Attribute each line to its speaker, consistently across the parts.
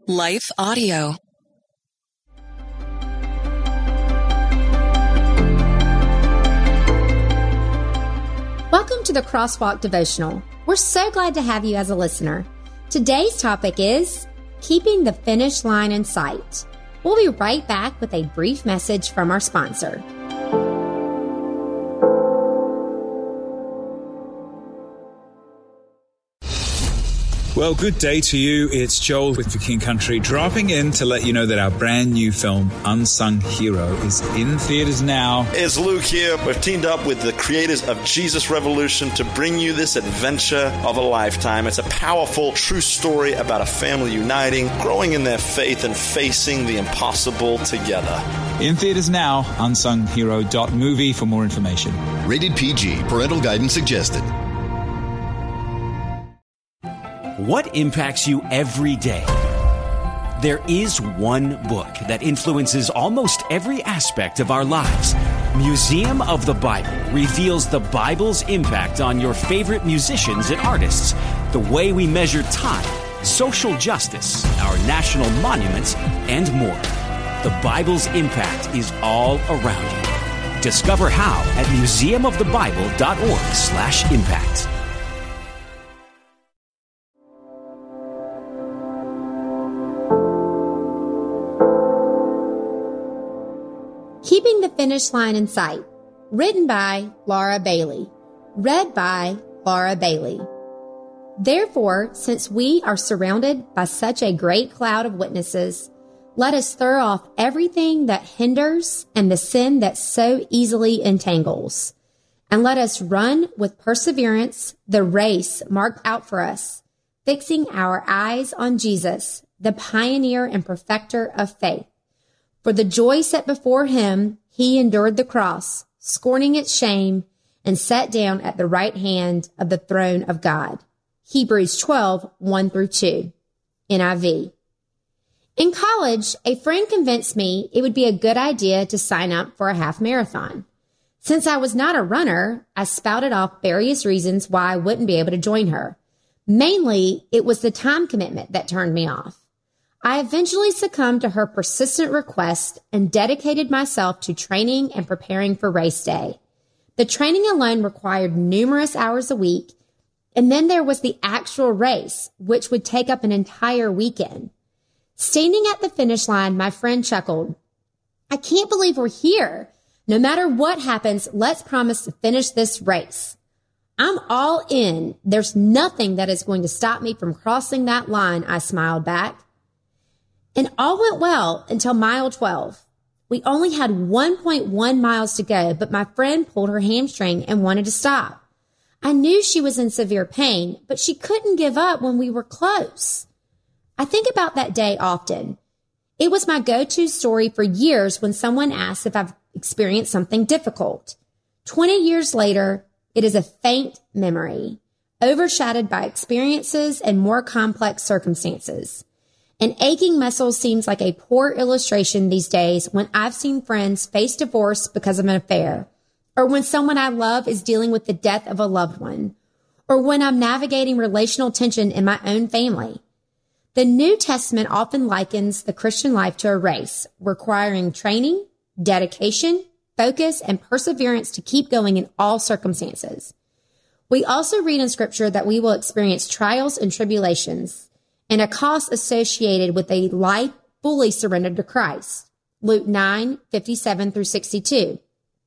Speaker 1: Life Audio.
Speaker 2: Welcome to the Crosswalk Devotional. We're so glad to have you as a listener. Today's topic is keeping the finish line in sight. We'll be right back with a brief message from our sponsor.
Speaker 3: Well, good day to you. It's Joel with For King Country, dropping in to let you know that our brand new film, Unsung Hero, is in theaters now.
Speaker 4: It's Luke here. We've teamed up with the creators of Jesus Revolution to bring you this adventure of a lifetime. It's a powerful, true story about a family uniting, growing in their faith, and facing the impossible together.
Speaker 3: In theaters now, unsunghero.movie for more information.
Speaker 5: Rated PG. Parental guidance suggested.
Speaker 6: What impacts you every day? There is one book that influences almost every aspect of our lives. Museum of the Bible reveals the Bible's impact on your favorite musicians and artists, the way we measure time, social justice, our national monuments, and more. The Bible's impact is all around you. Discover how at museumofthebible.org/impact.
Speaker 2: Keeping the Finish Line in Sight, written by Laura Bailey, read by Laura Bailey. Therefore, since we are surrounded by such a great cloud of witnesses, let us throw off everything that hinders and the sin that so easily entangles, and let us run with perseverance the race marked out for us, fixing our eyes on Jesus, the pioneer and perfecter of faith. For the joy set before him, he endured the cross, scorning its shame, and sat down at the right hand of the throne of God. Hebrews 12:1-2, NIV. In college, a friend convinced me it would be a good idea to sign up for a half marathon. Since I was not a runner, I spouted off various reasons why I wouldn't be able to join her. Mainly, it was the time commitment that turned me off. I eventually succumbed to her persistent request and dedicated myself to training and preparing for race day. The training alone required numerous hours a week, and then there was the actual race, which would take up an entire weekend. Standing at the finish line, my friend chuckled, "I can't believe we're here. No matter what happens, let's promise to finish this race." "I'm all in. There's nothing that is going to stop me from crossing that line," I smiled back. And all went well until mile 12. We only had 1.1 miles to go, but my friend pulled her hamstring and wanted to stop. I knew she was in severe pain, but she couldn't give up when we were close. I think about that day often. It was my go-to story for years when someone asks if I've experienced something difficult. 20 years later, it is a faint memory, overshadowed by experiences and more complex circumstances. An aching muscle seems like a poor illustration these days when I've seen friends face divorce because of an affair, or when someone I love is dealing with the death of a loved one, or when I'm navigating relational tension in my own family. The New Testament often likens the Christian life to a race, requiring training, dedication, focus, and perseverance to keep going in all circumstances. We also read in Scripture that we will experience trials and tribulations, and a cost associated with a life fully surrendered to Christ. Luke 9:57-62.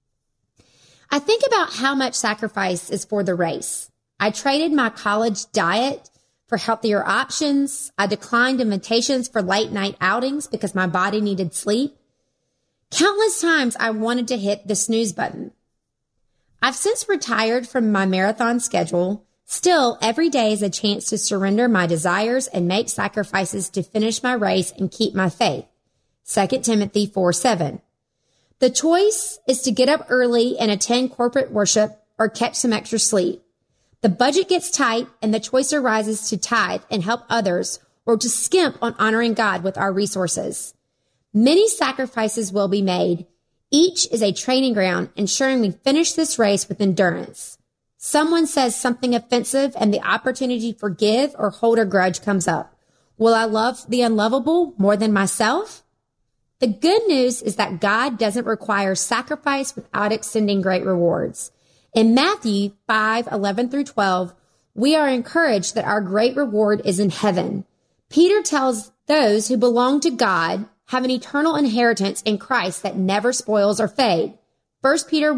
Speaker 2: I think about how much sacrifice is for the race. I traded my college diet for healthier options. I declined invitations for late night outings because my body needed sleep. Countless times I wanted to hit the snooze button. I've since retired from my marathon schedule. Still, every day is a chance to surrender my desires and make sacrifices to finish my race and keep my faith. 2 Timothy 4:7. The choice is to get up early and attend corporate worship or catch some extra sleep. The budget gets tight and the choice arises to tithe and help others or to skimp on honoring God with our resources. Many sacrifices will be made. Each is a training ground, ensuring we finish this race with endurance. Someone says something offensive and the opportunity to forgive or hold a grudge comes up. Will I love the unlovable more than myself? The good news is that God doesn't require sacrifice without extending great rewards. In Matthew 5:11-12, we are encouraged that our great reward is in heaven. Peter tells those who belong to God have an eternal inheritance in Christ that never spoils or fades. 1 Peter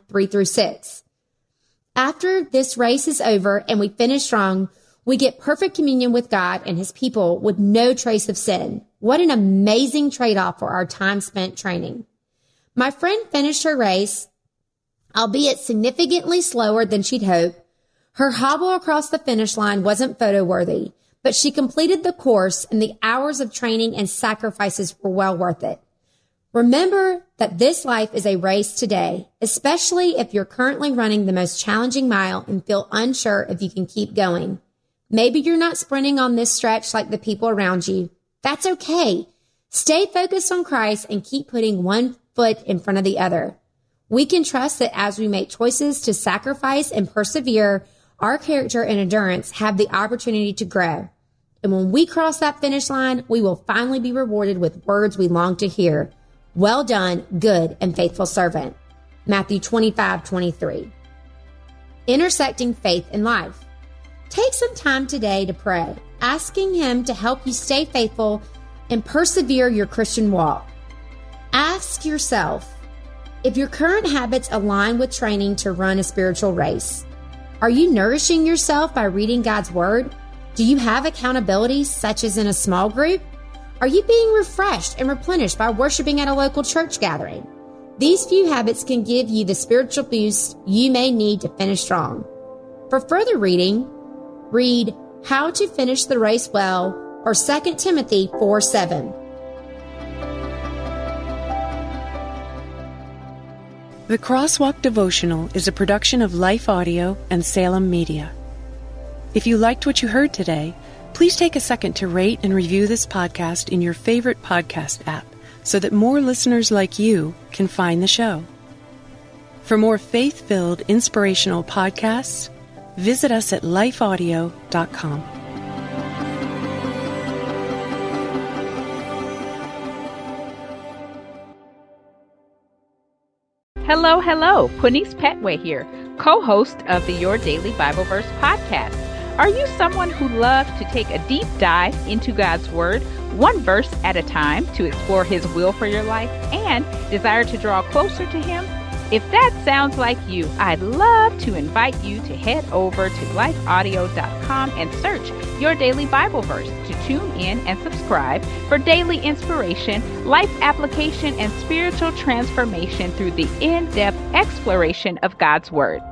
Speaker 2: 1:3-6. After this race is over and we finish strong, we get perfect communion with God and his people with no trace of sin. What an amazing trade-off for our time spent training. My friend finished her race, albeit significantly slower than she'd hoped. Her hobble across the finish line wasn't photo-worthy, but she completed the course and the hours of training and sacrifices were well worth it. Remember that this life is a race today, especially if you're currently running the most challenging mile and feel unsure if you can keep going. Maybe you're not sprinting on this stretch like the people around you. That's okay. Stay focused on Christ and keep putting one foot in front of the other. We can trust that as we make choices to sacrifice and persevere, our character and endurance have the opportunity to grow. And when we cross that finish line, we will finally be rewarded with words we long to hear. Well done, good and faithful servant. Matthew 25:23. Intersecting faith and life. Take some time today to pray, asking him to help you stay faithful and persevere your Christian walk. Ask yourself if your current habits align with training to run a spiritual race. Are you nourishing yourself by reading God's Word? Do you have accountability, such as in a small group? Are you being refreshed and replenished by worshiping at a local church gathering? These few habits can give you the spiritual boost you may need to finish strong. For further reading, read How to Finish the Race Well or 2 Timothy 4:7.
Speaker 1: The Crosswalk Devotional is a production of Life Audio and Salem Media. If you liked what you heard today, please take a second to rate and review this podcast in your favorite podcast app so that more listeners like you can find the show. For more faith-filled, inspirational podcasts, visit us at lifeaudio.com.
Speaker 7: Hello, Punice Petway here, co-host of the Your Daily Bible Verse podcast. Are you someone who loves to take a deep dive into God's Word, one verse at a time, to explore His will for your life and desire to draw closer to Him? If that sounds like you, I'd love to invite you to head over to lifeaudio.com and search Your Daily Bible Verse to tune in and subscribe for daily inspiration, life application, and spiritual transformation through the in-depth exploration of God's Word.